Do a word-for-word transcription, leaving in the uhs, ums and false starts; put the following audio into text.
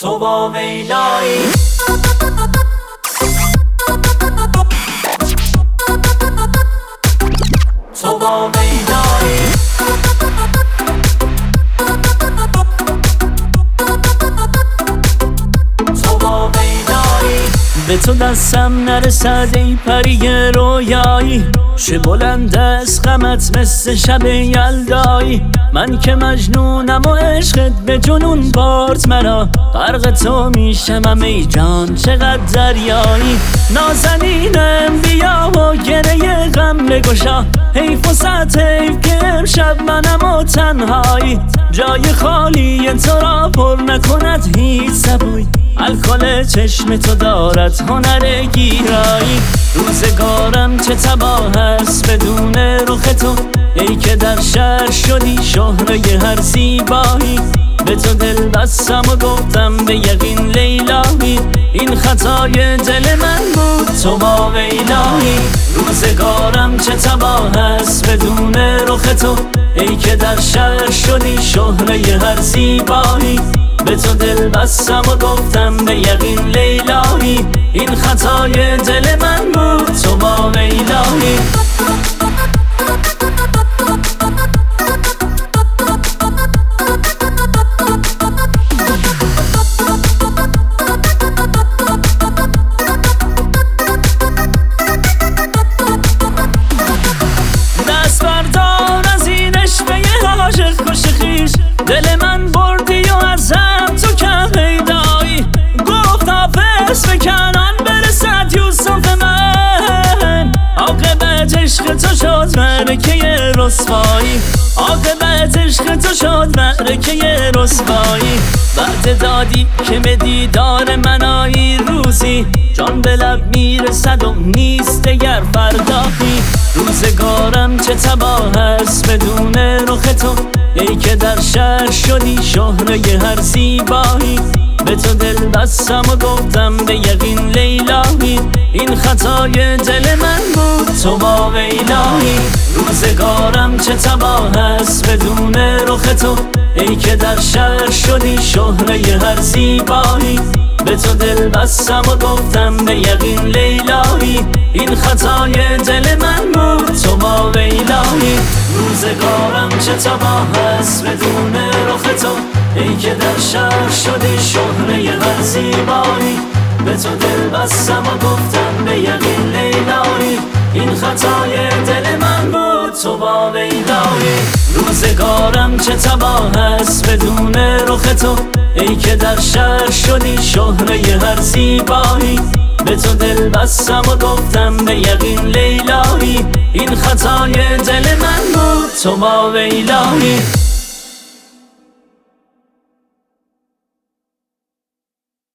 تو با ویلایی تو با ویلایی تو با ویلایی به تو دستم نرسد ای پری رویایی چه بلند است غمت مثل شب یلدایی من که مجنونم و عشقت به جنون برد مرا غرق تو میشم ای جان چقدر دریایی نازنینم بیا و گره غم بگشا حیف و صد حیف که امشب منم و تنهایی جای خالی تو را پر نکند هیچ سبوی الکل چشم تو دارد هنر گیرایی روزگارم چه تباه است بدون رخ تو ای که در شهر شدی شهره هر زیبایی به تو دل بستم و گفتم به یقین لیلایی این خطای دل من بود تو با ویلایی روزگارم چه تباه است بدون رخ تو ای که در شهر شدی شهره هر زیبایی به تو دل بستم و گفتم به یقین لیلایی این خطای دل من بود تو با ویلایی دست بردار از این عشقه عاشق کش خویش دل من بردی و ازم تو کم پیدایی گفت حافظ به کنان برسد یوسف من عاقبت عشق تو شد معرکه رسوایی عاقبت عشق تو شد معرکه رسوایی بعد دادی که به دیدار من آیی روزی جان به لب میرسد و نیست دگر فردایی روزگارم چه تباه است بدون رخ تو ای که در شهر شدی شهره هر زیبایی به تو دل بستم و گفتم به یقین لیلایی این خطای دل من بود تو با ویلایی روزگارم چه تباه است بدون رخ تو ای که در شهر شدی شهره هر زیبایی به تو دل بستم و گفتم به یقین لیلایی این خطای دل من بود تو با ویلایی روزگارم چه تباه است بدون رخ تو ای که در شهر شدی شهره هر زیبایی به تو دل بستم و گفتم به یقین لیلایی این خطای دل من بود تو با ویلایی روزگارم چه تباه است بدون رخ تو ای که در شهر شدی شهره هر زیبایی به تو دل بستم و گفتم به یقین لیلایی این خطای دل من بود تو با ویلایی